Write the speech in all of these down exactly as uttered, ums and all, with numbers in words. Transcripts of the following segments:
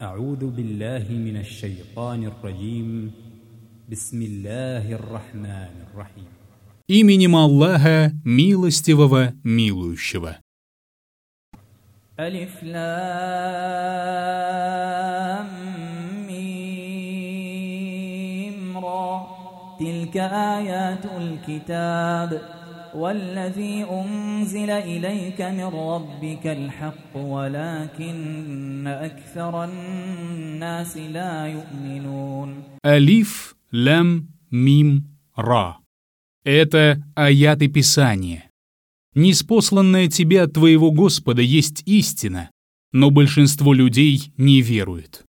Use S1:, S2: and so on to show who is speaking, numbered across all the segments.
S1: أعوذ بالله من الشيطان الرجيم بسم الله الرحمن الرحيم.
S2: Именем Аллаха, милостивого, милующего.
S3: ألف لام ميم را تلك آيات الكتاب والذي أنزل إليك من ربك الحق ولكن أكثر الناس لا يؤمنون.
S2: Алиф, лям, мим, ра. Это аяты Писания. Ниспосланная тебе от твоего Господа есть истина, но большинство людей не верует.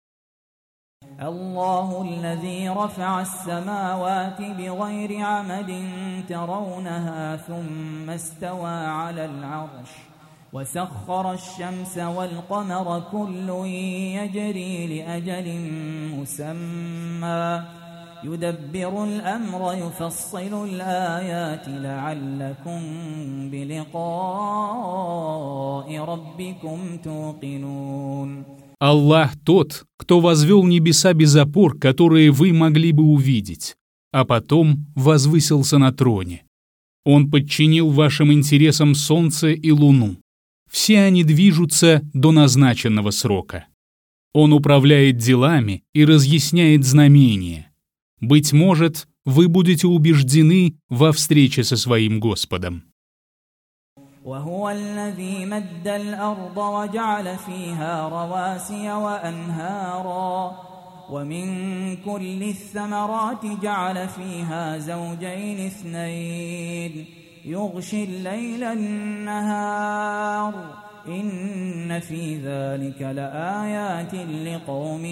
S3: الله الذي رفع السماوات بغير عمد ترونها ثم استوى على العرش وسخر الشمس والقمر كل يجري لأجل مسمى يدبر الأمر يفصل الآيات لعلكم بلقاء ربكم توقنون.
S2: Аллах тот, кто возвел небеса без опор, которые вы могли бы увидеть, а потом возвысился на троне. Он подчинил вашим интересам солнце и луну. Все они движутся до назначенного срока. Он управляет делами и разъясняет знамения. Быть может, вы будете убеждены во встрече со своим Господом.
S3: وهو الذي مد الأرض وجعل فيها رواسي وأنهارا ومن كل الثمرات جعل فيها زوجين اثنين يغشي الليل النهار إن في ذلك لآيات لقوم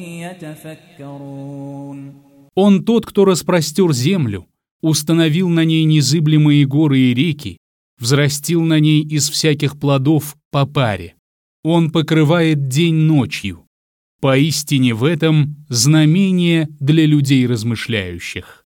S3: يتفكرون.
S2: Он тот, кто распростер землю, установил на ней незыблемые горы и реки, взрастил на ней из всяких плодов по паре. Он покрывает день ночью. Поистине в этом знамение для людей размышляющих.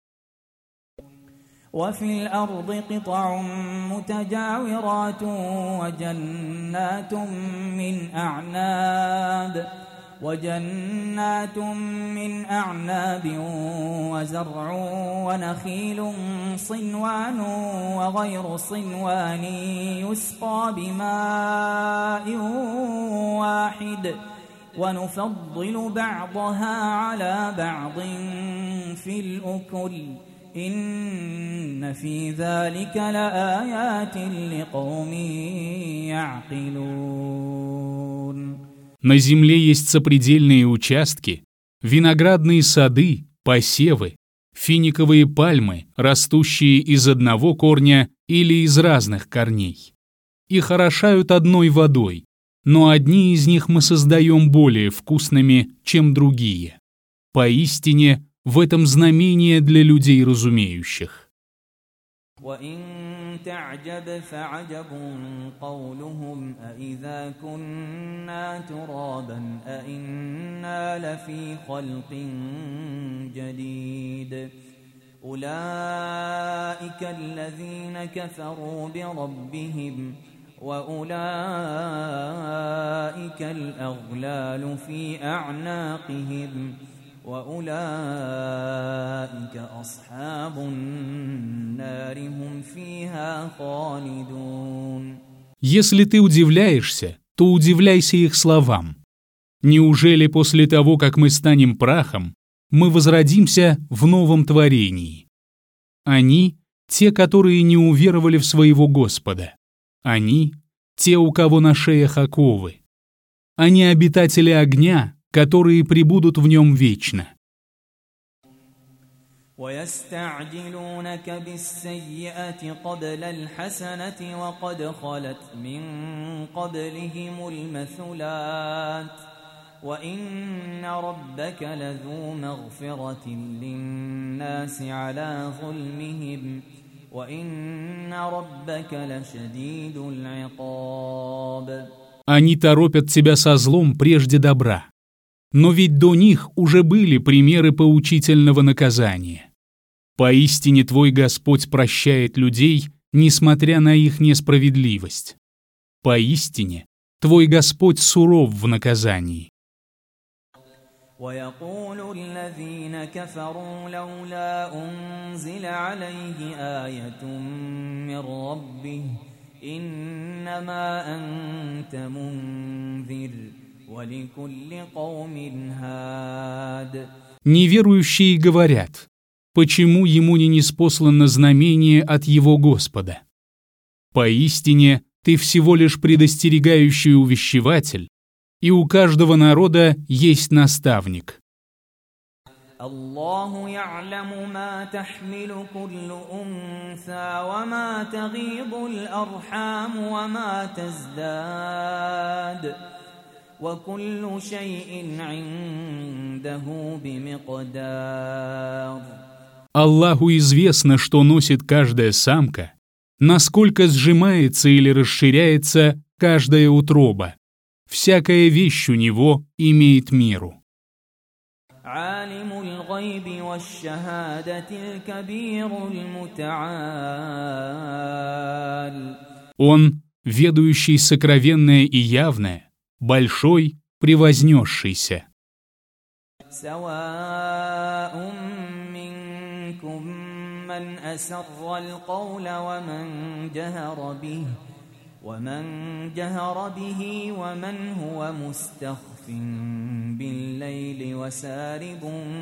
S3: وفي الأرض قطع متجاورات وجنات من أعناب وجنات من أعناب وزرع ونخيل صنوان وغير صنوان يسقى بماء واحد ونفضل بعضها على بعض في الأكل إن في ذلك لآيات لقوم يعقلون.
S2: На земле есть сопредельные участки, виноградные сады, посевы, финиковые пальмы, растущие из одного корня или из разных корней. Их орошают одной водой, но одни из них мы создаем более вкусными, чем другие. Поистине, в этом знамение для людей разумеющих.
S3: تعجب فعجب قولهم أإذا كنا ترابا أإنا لفي خلق جديد أولئك الذين كفروا بربهم وأولئك الأغلال في أعناقهم وأولئك أصحاب النار هم فيها خالدون.
S2: Если ты удивляешься, то удивляйся их словам. Неужели после того, как мы станем прахом, мы возродимся в новом творении? Они — те, которые не уверовали в своего Господа. Они — те, у кого на шеях оковы. Они обитатели огня, которые пребудут в нем вечно.
S3: ويستعجلونك بالسيئة قبل الحسنة وقد خلت من قبلهم المثلات وإن ربك لذو مغفرة للناس على ظلمهم وإن ربك لشديد العقاب.
S2: Они торопят тебя со злом прежде добра. Но ведь до них уже были примеры поучительного наказания. Поистине твой Господь прощает людей, несмотря на их несправедливость. Поистине твой Господь суров в наказании.
S3: ويقول الذين كفروا لولا أنزل عليه آية من ربه إنما أنت منذر ولكل قوم هاد.
S2: Неверующие говорят: почему ему не ниспослано знамение от его Господа? Поистине, ты всего лишь предостерегающий увещеватель, и у каждого народа есть наставник.
S3: الله يعلم ما تحمل كل أنثى وما تغيض الأرحام وما تزداد وكل شيء عنده بمقدار.
S2: Аллаху известно, что носит каждая самка, насколько сжимается или расширяется каждая утроба. Всякая вещь у него имеет меру.
S3: عالم الغيب والشهادة الكبير المتعال.
S2: Он, ведающий сокровенное и явное, большой, превознесшийся.
S3: سواء منكم من أسر القول ومن جهر به ومن جهر به ومن هو مستخف بالليل وسارب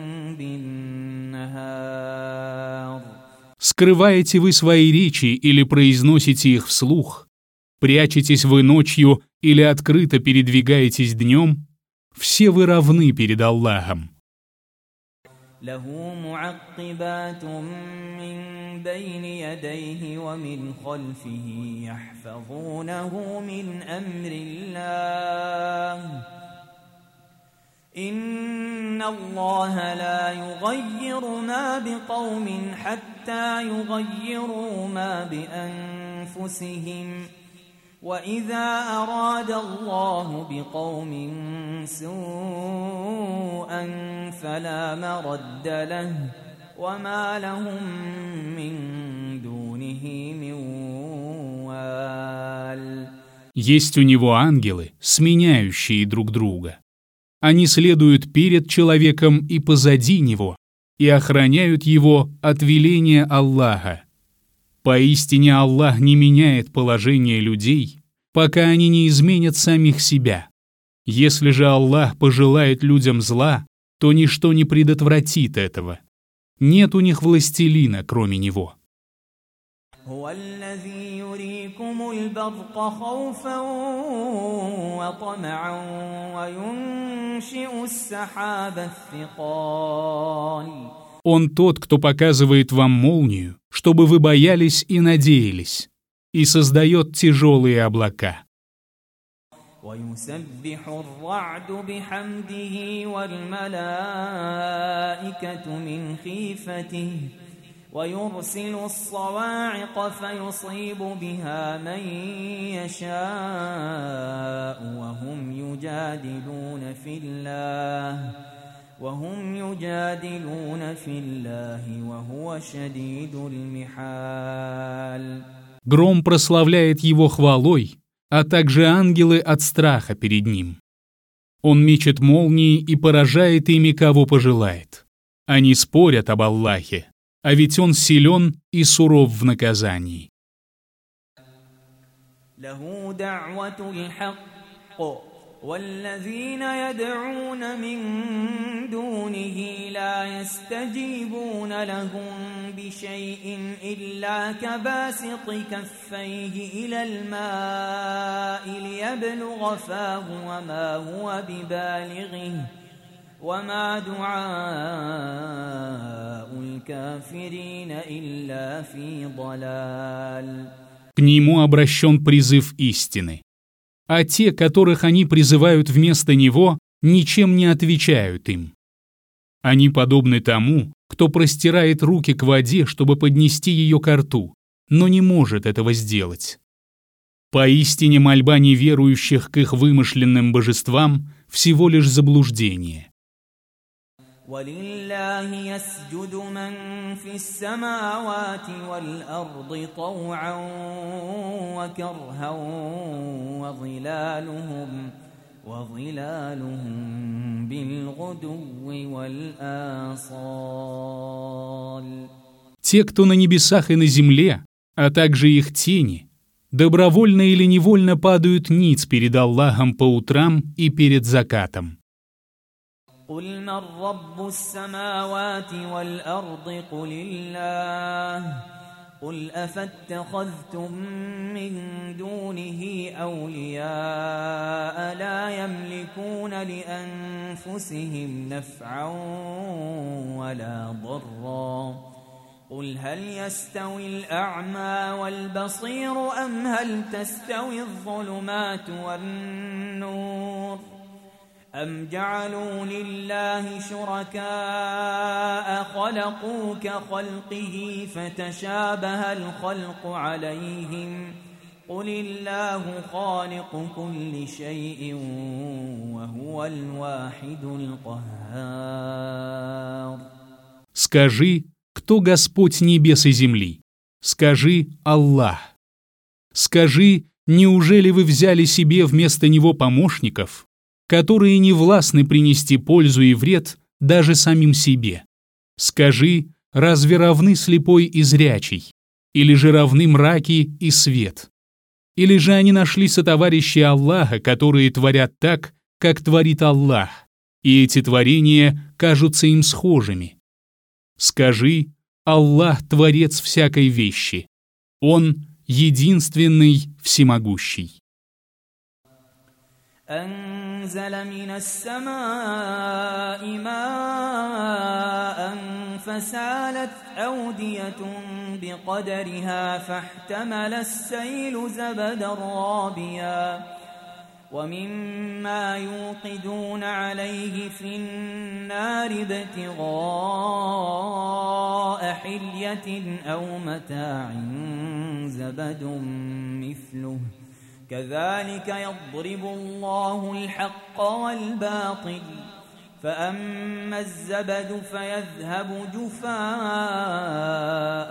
S3: بالنهار.
S2: Скрываете вы свои речи или произносите их вслух? Прячетесь вы ночью или открыто передвигаетесь днем? Все вы равны перед Аллахом.
S3: له معقبات من بين يديه ومن خلفه يحفظونه من أمر الله إن الله لا يغير ما بقوم حتى يغيروا ما بأنفسهم وإذا أراد الله بقوم سوءا فلا مرد له وما لهم من دونه من وال.
S2: Есть у него ангелы, сменяющие друг друга. Они следуют перед человеком и позади него и охраняют его от веления Аллаха. Поистине Аллах не меняет положение людей, пока они не изменят самих себя. Если же Аллах пожелает людям зла, то ничто не предотвратит этого. Нет у них властелина, кроме Него.
S3: هو الذي يريكم البرق خوفا وطمعا وينشئ السحاب الثقال.
S2: Он тот, кто показывает вам молнию, чтобы вы боялись и надеялись, и создает тяжелые облака.
S3: ويسبح الرعد بحمده والملائكة من خيفته ويرسل الصواعق فيصيب بها من يشاء وهم يجادلون في الله وهم يجادلون في الله وهو شديد المحال.
S2: Гром прославляет его хвалой, а также ангелы от страха перед ним. Он мечет молнии и поражает ими, кого пожелает. Они спорят об Аллахе, а ведь он силен и суров в наказании.
S3: له دعوة الحق والذين يدعون من دونه لا يستجيبون لهم بشيء إلا كباسط كفيه إلى الماء ليبلغ فاه وما هو ببالغه وما دعاء الكافرين إلا في ضلال.
S2: К нему обращен призыв истины. А те, которых они призывают вместо него, ничем не отвечают им. Они подобны тому, кто простирает руки к воде, чтобы поднести ее ко рту, но не может этого сделать. Поистине мольба неверующих к их вымышленным божествам всего лишь заблуждение.
S3: ولله يسجد من في السماوات والأرض طوعا وكرها وظلالهم وظلالهم بالغدو بالغدو والآصال.
S2: Те, кто на небесах и на земле, а также их тени, добровольно или невольно падают ниц перед Аллахом по утрам и перед закатом.
S3: قل من رب السماوات والأرض قل الله قل أفاتخذتم من دونه أولياء لا يملكون لأنفسهم نفعا ولا ضرا قل هل يستوي الأعمى والبصير أم هل تستوي الظلمات والنور أم جعلوا لله شركاء خلقوا كخلقه فتشابه الخلق عليهم قل الله خالق كل شيء وهو الواحد القهار.
S2: Скажи, кто Господь небес и земли? Скажи Аллах. Скажи, неужели вы взяли себе вместо Него помощников, которые не властны принести пользу и вред даже самим себе? Скажи, разве равны слепой и зрячий? Или же равны мраки и свет? Или же они нашли сотоварищи Аллаха, которые творят так, как творит Аллах, и эти творения кажутся им схожими? Скажи, Аллах — Творец всякой вещи. Он — единственный, всемогущий.
S3: أنزل من السماء ماء فسالت أودية بقدرها فاحتمل السيل زبدا رابيا ومما يوقدون عليه في النار ابتغاء حلية أو متاع زبد مثله كذلك يضرب الله الحق والباطل فأما الزبد فيذهب جفاء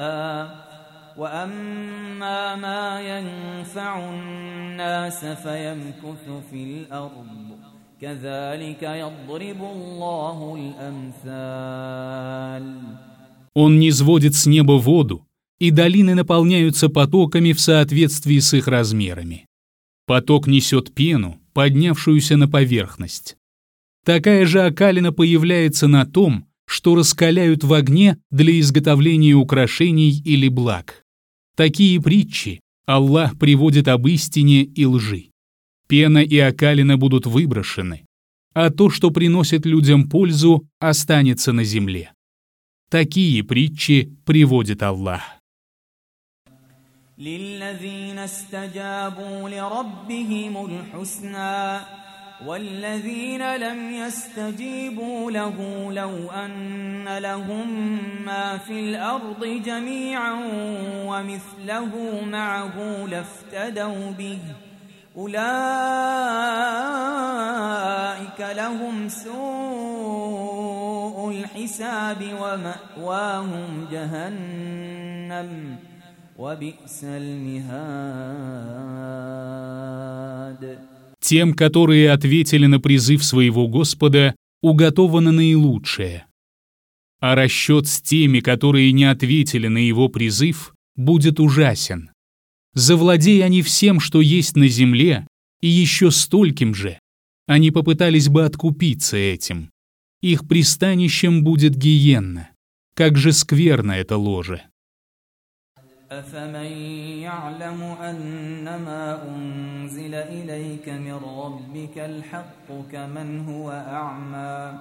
S3: وأما ما ينفع الناس فيمكث في الأرض كذلك يضرب الله الأمثال.
S2: Он низводит с неба воду, и долины наполняются потоками в соответствии с их размерами. Поток несет пену, поднявшуюся на поверхность. Такая же окалина появляется на том, что раскаляют в огне для изготовления украшений или благ. Такие притчи Аллах приводит об истине и лжи. Пена и окалина будут выброшены, а то, что приносит людям пользу, останется на земле. Такие притчи приводит Аллах.
S3: للذين استجابوا لربهم الحسنى والذين لم يستجيبوا له لو أن لهم ما في الأرض جميعا ومثله معه لافتدوا به أولئك لهم سوء الحساب ومأواهم جهنم وبئس المهاد.
S2: Тем, которые ответили на призыв своего Господа, уготовано наилучшее. А расчет с теми, которые не ответили на его призыв, будет ужасен. Завладей они всем, что есть на земле, и еще стольким же, они попытались бы откупиться этим. Их пристанищем будет гиенна. Как же скверно это ложе.
S3: أفمن يعلم أنما أنزل إليك من ربك الحق كمن هو أعمى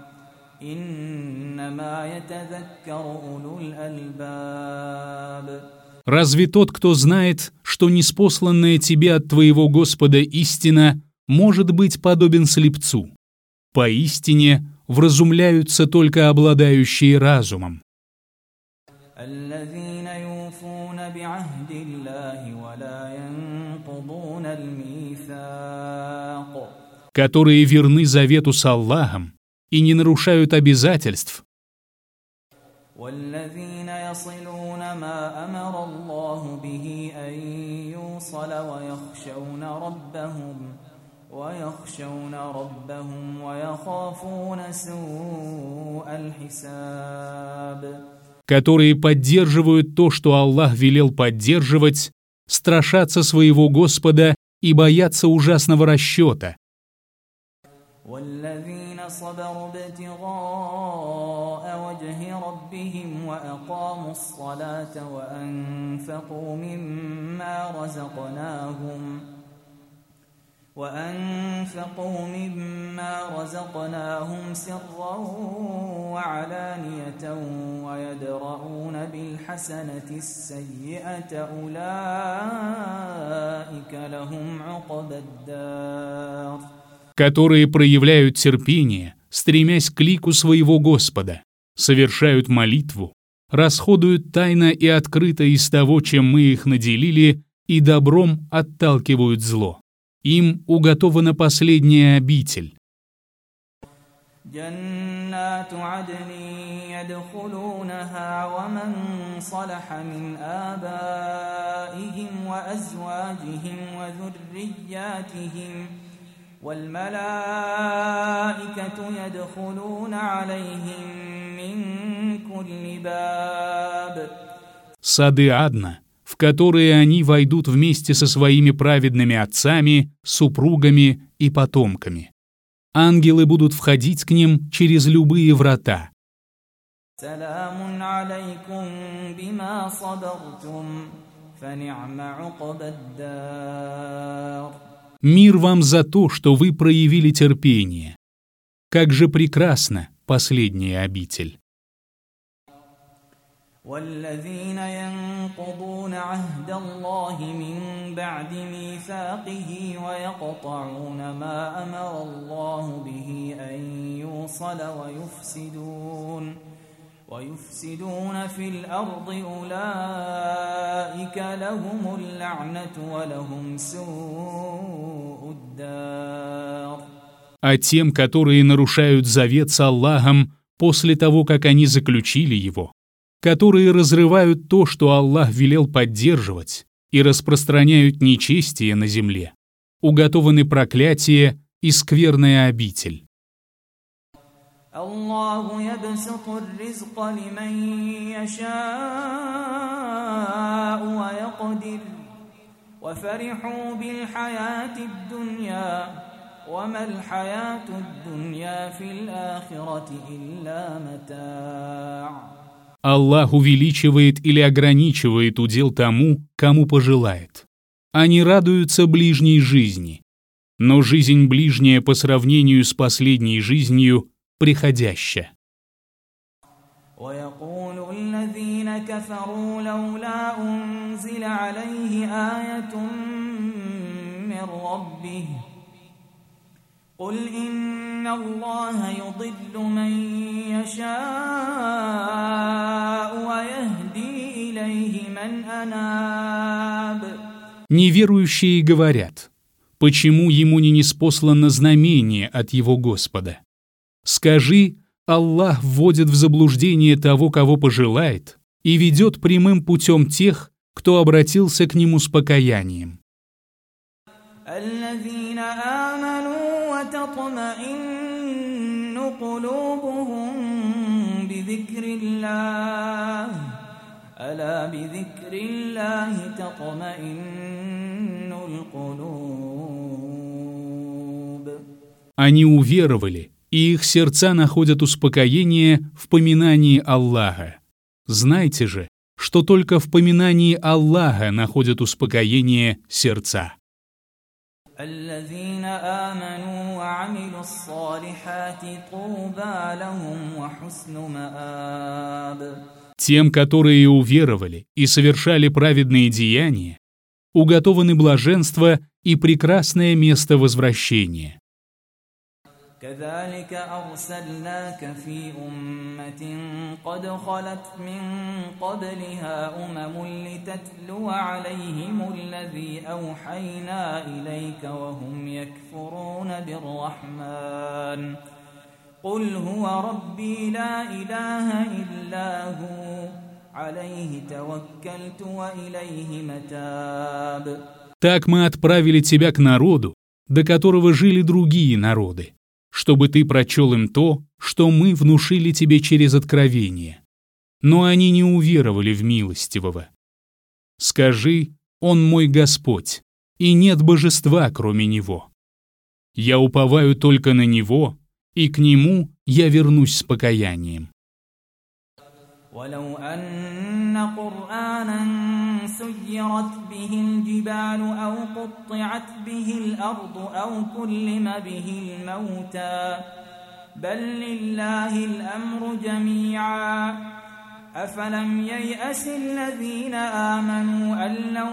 S3: إنما يتذكر أولو الألباب.
S2: Разве тот, кто знает, что ниспосланная тебе от твоего Господа истина, может быть подобен слепцу? Поистине вразумляются только обладающие разумом.
S3: الذين يوفون بعهد الله ولا ينقضون الميثاق.
S2: Которые верны завету с Аллахом и не нарушают обязательств.
S3: والذين يصلون ما أمر الله به أن يوصل ويخشون ربهم ويخشون ربهم ويخافون سوء الحساب.
S2: Которые поддерживают то, что Аллах велел поддерживать, страшатся своего Господа и боятся ужасного расчета.
S3: والذين صبروا ابتغاء وجه ربهم وأقاموا الصلاة وأنفقوا مما رزقناهم وأنفقوا مما رزقناهم سرا وعلانية ويدرؤون بالحسنة السيئة أولئك لهم عقبى الدار.
S2: Которые проявляют терпение, стремясь к лику своего Господа, совершают молитву, расходуют тайно и открыто из того, чем мы их наделили, и добром отталкивают зло. Им уготована последняя обитель.
S3: جنات عدن يدخلونها ومن صلح من آبائهم وأزواجهم وذرياتهم والملائكة يدخلون عليهم من كل باب.
S2: Сады Адна, в которые они войдут вместе со своими праведными отцами, супругами и потомками. Ангелы будут входить к ним через любые врата.
S3: سلام عليكم بما صبرتم فنعم عقبى الدار.
S2: Мир вам за то, что вы проявили терпение. Как же прекрасна последняя обитель.
S3: والذين ينقضون عهد الله من بعد ميثاقه ويقطعون ما أمر الله به أن يوصل ويفسدون ويفسدون في الأرض أولئك لهم اللعنة ولهم سوء الدار.
S2: А тем, которые нарушают завет с Аллахом после того, как они заключили его, которые разрывают то, что Аллах велел поддерживать, и распространяют нечестие на земле, уготованы проклятие и скверная обитель.
S3: الله يبسط الرزق لمن يشاء ويقدر وفرحوا بالحياة الدنيا وما الحياة الدنيا في الآخرة إلا متاع.
S2: Аллах увеличивает или ограничивает удел тому, кому пожелает. Они радуются ближней жизни. Но жизнь ближняя по сравнению с последней жизнью приходящая.
S3: ويقول الذين كفروا لولا أنزل عليه آية من ربه قل إن الله يضل من يشاء ويهدي إليه من أناب.
S2: Неверующие говорят: почему ему не ниспослано знамение от его Господа? Скажи: Аллах вводит в заблуждение того, кого пожелает, и ведет прямым путем тех, кто обратился к нему с покаянием.
S3: الذين آمنوا وتطمئن قلوبهم بذكر الله ألا بذكر الله تطمئن القلوب.
S2: Они уверовали, и их сердца находят успокоение в поминании Аллаха. Знайте же, что только в поминании Аллаха находят успокоение сердца.
S3: الذين آمنوا وعملوا الصالحات طوبى لهم وحسن مآب.
S2: Тем, которые уверовали и совершали праведные деяния, уготованы блаженство и прекрасное место возвращения.
S3: كذلك أرسلناك في أمة قد خلت من قبلها أمم لتتلو عليهم الذي أوحينا إليك وهم يكفرون بالرحمن قل هو ربي لا إله إلا هو عليه توكلت وإليه متاب.
S2: Так мы отправили тебя к народу, до которого жили другие народы, чтобы ты прочел им то, что мы внушили тебе через откровение. Но они не уверовали в милостивого. Скажи: Он мой Господь, и нет божества, кроме Него. Я уповаю только на Него, и к Нему я вернусь с покаянием.
S3: ولو أن قرآنا سيرت به الجبال أو قطعت به الأرض أو كلم به الموتى بل لله الأمر جميعا أفلم ييأس الذين آمنوا أن لو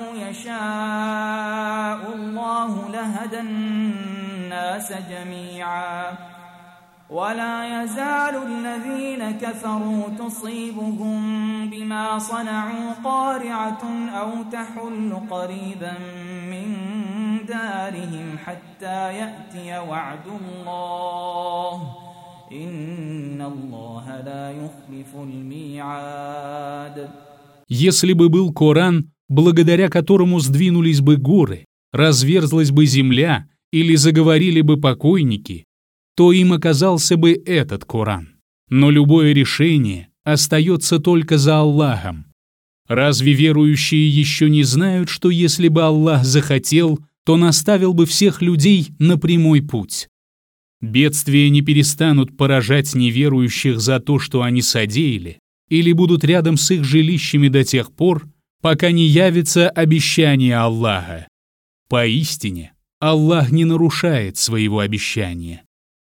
S3: يشاء الله لهدى الناس جميعا ولا يزال الذين كفروا تصيبهم بما صنعوا قارعة أو تحل قريبا من دارهم حتى يأتي وعد الله إن الله لا يخلف الميعاد.
S2: Если бы был Коран, благодаря которому сдвинулись бы горы, разверзлась бы земля или заговорили бы покойники, то им оказался бы этот Коран. Но любое решение остается только за Аллахом. Разве верующие еще не знают, что если бы Аллах захотел, то наставил бы всех людей на прямой путь? Бедствия не перестанут поражать неверующих за то, что они содеяли, или будут рядом с их жилищами до тех пор, пока не явится обещание Аллаха. Поистине, Аллах не нарушает своего обещания.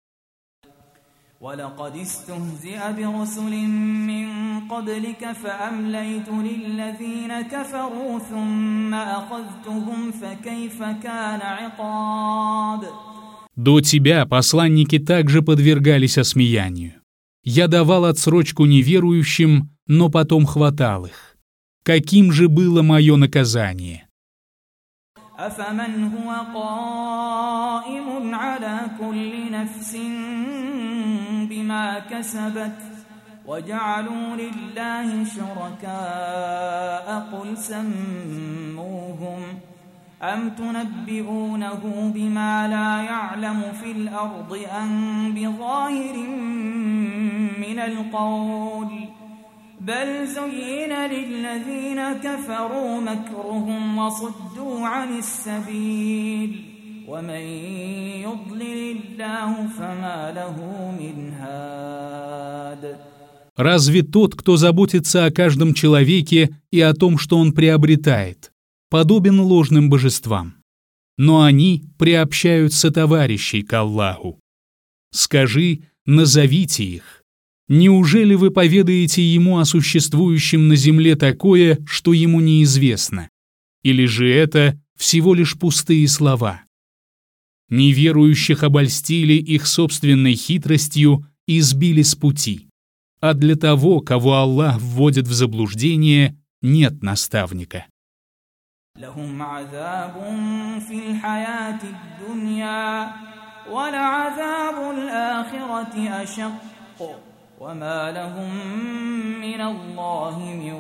S3: ولقد استهزئ برسل من قبلك فأمليت للذين كفروا ثم أخذتهم فكيف كان عقاب.
S2: До тебя посланники также подвергались осмеянию. Я давал отсрочку неверующим, но потом хватал их. Каким же было мое наказание?
S3: أفمن هو قائم على كل نفس بما كسبت وجعلوا لله شركاء قل سموهم أم تنبئونه بما لا يعلم في الأرض أم بظاهر من القول بل زين للذين كفروا مكرهم وصدوا عن السبيل ومن يضلل الله فما له من هاد.
S2: Разве тот, кто заботится о каждом человеке и о том, что он приобретает, подобен ложным божествам? Но они приобщают сотоварищей к Аллаху. Скажи: назовите их. Неужели вы поведаете ему о существующем на земле такое, что ему неизвестно? Или же это всего лишь пустые слова? Неверующих обольстили их собственной хитростью и сбили с пути. А для того, кого Аллах вводит в заблуждение, нет наставника.
S3: لهم عذاب في الحياة الدنيا ولعذاب الآخرة أشق وما لهم من الله من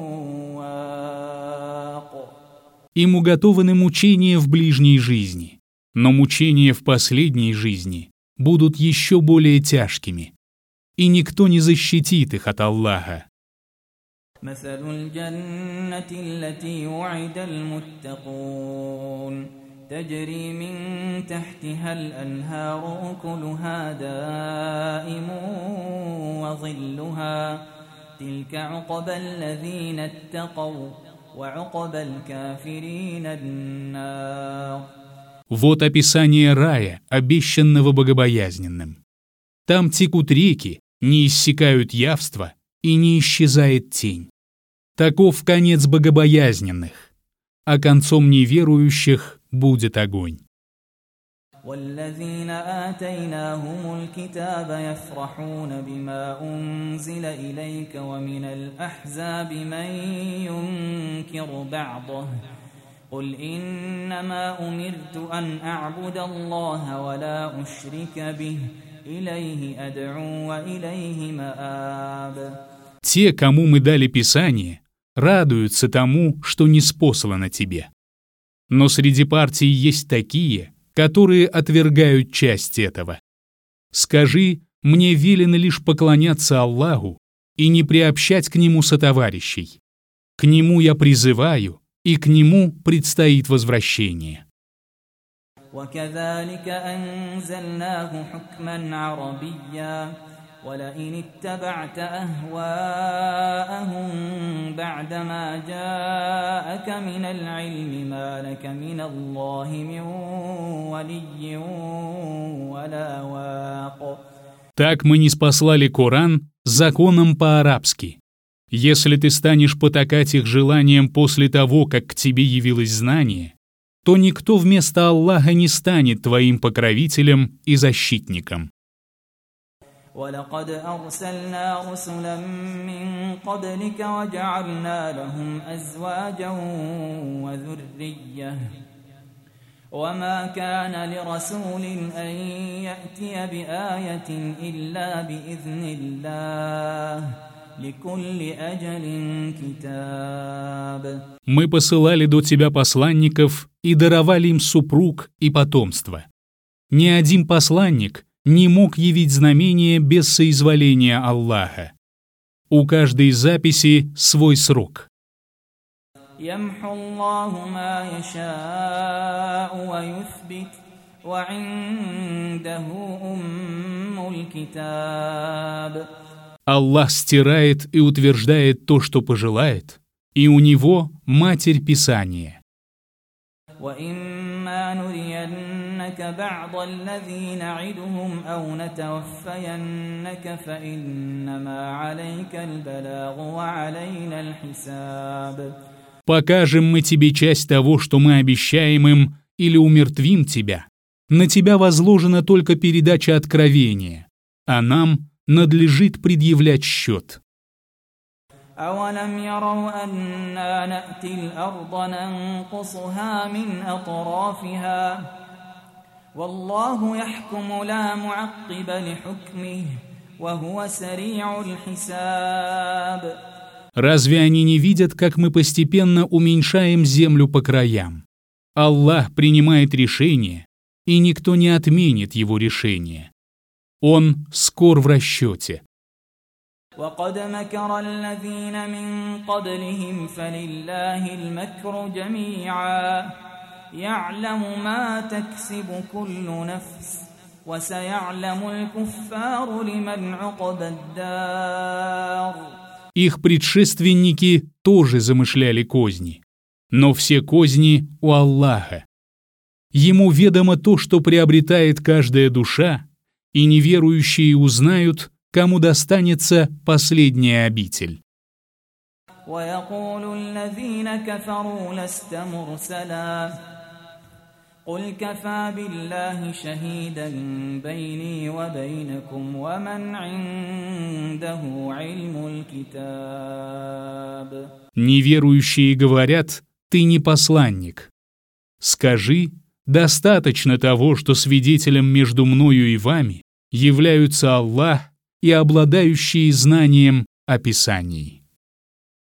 S3: واق.
S2: Им уготованы мучения в ближней жизни, но мучения в последней жизни будут еще более тяжкими, и никто не защитит их от Аллаха.
S3: مثل الجنة التي وعد المتقون تجري من تحتها الأنهار أكلها دائم وظلها تلك عقبى الذين اتقوا وعقبى الكافرين النار.
S2: Вот описание рая, обещанного богобоязненным. Там текут реки, не иссякают явства и не исчезает тень. Таков конец богобоязненных, а концом неверующих будет огонь.
S3: والذين آتيناهم الكتاب يفرحون بما أنزل إليك ومن الأحزاب من ينكر بعضه قل إنما أمرت أن أعبد الله ولا أشرك به إليه أدعو وإليه مآب.
S2: Те, кому мы дали Писание, радуются тому, что ниспослано тебе. Но среди партий есть такие, которые отвергают часть этого. Скажи, мне велено лишь поклоняться Аллаху и не приобщать к Нему сотоварищей. К Нему я призываю, и к Нему предстоит возвращение.
S3: وكذلك أنزلناه حكما عربيا ولئن اتبعت أهواءهم بعدما جاءك من العلم ما لك من الله من ولي ولا واق.
S2: Так мы ниспослали Коран законом по-арабски. Если ты станешь потакать их желаниям после того, как к тебе явилось знание, то никто вместо Аллаха не станет твоим покровителем и защитником.
S3: وَلَقَدْ أَرْسَلْنَا رُسُلًا مِّن قَبْلِكَ وَجَعَلْنَا لَهُمْ أَزْوَاجًا وَذُرِّيَّةً وَمَا كَانَ لِرَسُولٍ أَن يَأْتِيَ بِآيَةٍ إِلَّا بِإِذْنِ اللَّهِ لِكُلِّ أَجَلٍ كِتَابٌ.
S2: Мы посылали до тебя посланников и даровали им супруг и потомство. Ни один посланник не мог явить знамение без соизволения Аллаха. У каждой записи свой срок.
S3: يَمْحُو اللَّهُ مَا يَشَاءُ وَيُثْبِتُ وَعِندَهُ أُمُّ الْكِتَابِ.
S2: Аллах стирает и утверждает то, что пожелает, и у Него Матерь Писания.
S3: وَإِمَّا نُرِيَنَّكَ بَعْضَ الَّذِي نَعِدُهُمْ أَوْ نَتَوَفَّيَنَّكَ فَإِنَّمَا عَلَيْكَ الْبَلَاغُ وَعَلَيْنَا الْحِسَابُ.
S2: Покажем мы тебе часть того, что мы обещаем им, или умертвим тебя. На тебя возложена только передача откровения, а нам надлежит предъявлять счет.
S3: أَوَلَمْ يَرَوْا أَنَّا نَأْتِي الْأَرْضَ نَنقُصُهَا مِنْ أَطْرَافِهَا وَاللَّهُ يَحْكُمُ لَا مُعَقِّبَ لِحُكْمِهِ وَهُوَ سَرِيعُ الْحِسَابِ.
S2: Разве они не видят, как мы постепенно уменьшаем землю по краям? Аллах принимает решение, и никто не отменит его решение. Он скор в расчете.
S3: وَقَدْ مَكَرَ الَّذِينَ مِنْ قَبْلِهِمْ فَلِلَّهِ الْمَكْرُ جَمِيعًا يَعْلَمُ مَا تَكْسِبُ كُلُّ نَفْسٍ وَسَيَعْلَمُ الْكُفَّارُ لِمَنْ عُقْبَى الدَّارِ.
S2: Их предшественники тоже замышляли козни, но все козни у Аллаха. Ему ведомо то, что приобретает каждая душа, и неверующие узнают, кому достанется последняя обитель.
S3: وَيَقُولُ الَّذِينَ كَفَرُوا لَسْتَ مُرْسَلًا قُلْ كَفَى بِاللَّهِ شَهِيدًا بَيْنِي وَبَيْنَكُمْ وَمَنْ عِندَهُ عِلْمُ الْكِتَابِ.
S2: Неверующие говорят: ты не посланник. Скажи: достаточно того, что свидетелем между мною и вами являются Аллах и обладающие знанием о Писании.